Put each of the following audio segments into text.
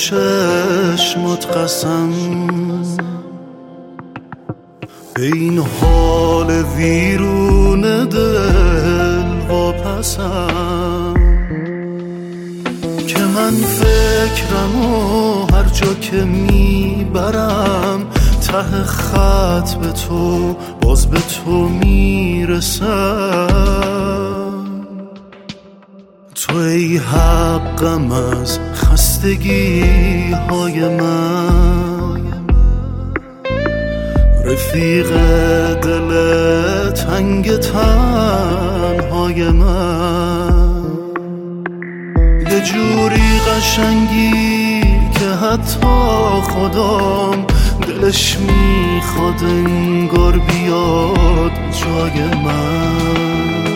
چشمات قسم، به این حال ویرون دل واپسم که من فکرم و هر جا که میبرم ته خط به تو، باز به تو میرسم. تو ای حقم از خستگی های من، رفیق دل تنگ تنهای من، یه جوری قشنگی که حتی خودم دلش میخواد انگار بیاد جای من.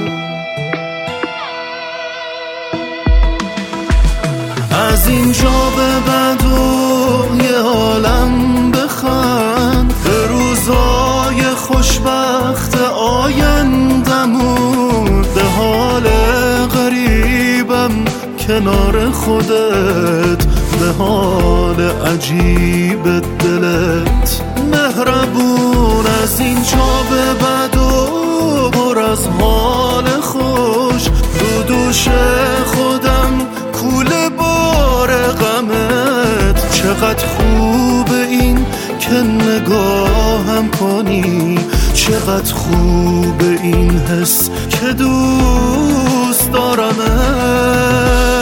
از اینجا به بعد و یه عالم بخند، به روزای خوشبخت آیندمون، به حال غریبم کنار خودت، به حال عجیب دلت مهربون. از اینجا به بعد و پر از حال خوش، رو دوش خودم کوله بار غمت. چقدر خوبه این که نگاهم کنی، چقدر خوبه این حس که دوست دارمت.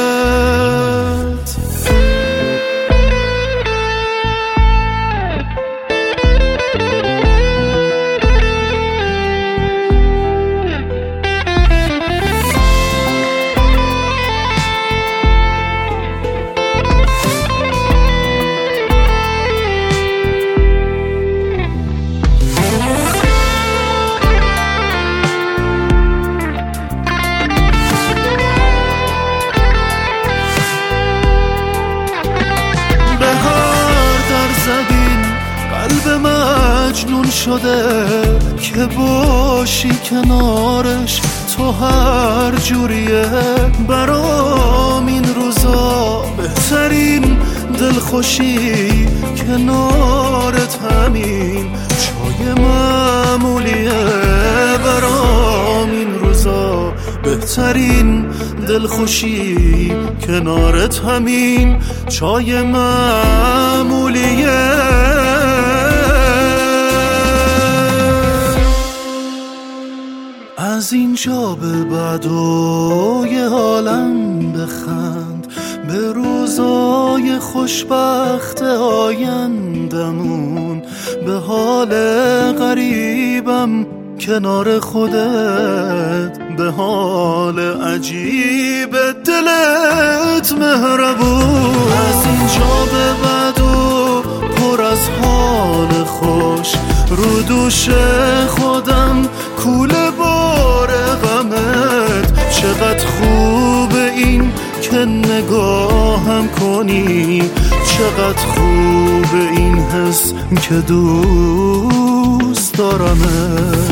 قلب مجنون شده که باشی کنارش، تو هر جوریه برام این روزا بهترین دلخوشی کنارت، همین چای معمولیه برام این روزا بهترین دلخوشی کنارت، همین چای معمولیه. از اینجا به بعد و یه عالم بخند، به روزای خوشبخت آیندمون، به حال غریبم کنار خودت، به حال عجیب دلت مهربون. از اینجا به بعد و پر از حال خوش، رو دوش خودم کوله بار غمت. چقدر خوبه این که نگاهم کنی، چقدر خوبه این حس که دوست دارمت.